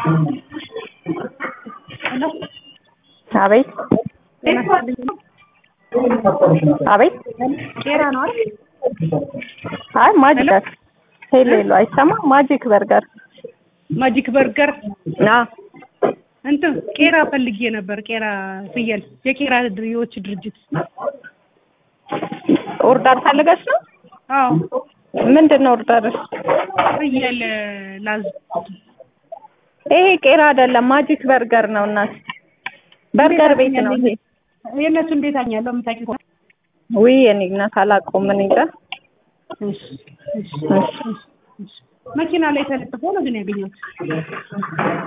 ሄሎ አቤት አቤት ቄራ ነው አይደል? አይ ማጂክ ሄሎ አይሰማም። ማጂክ በርገር ማጂክ በርገር ና እንትን ቄራ ፈልጌ ነበር። ቄራ ፍየል የቄራ ድርዮች ድርጅት ኦርደር ፈልገሽ ነው? አዎ ምንድነው ኦርደርሽ? ፍየል ላዝ ይሄ ቄራ አይደለም ማጂክ በርገር ነው። እናት በርገር ቤት ነው ይሄ። የእነሱ እንዴት አኛለሁ የምታውቂው? ውይ እኔ እናት አላውቀውም። ምን ይላል? መኪና ላይ ተለጥፎ ነው ግን ያገኘሁት።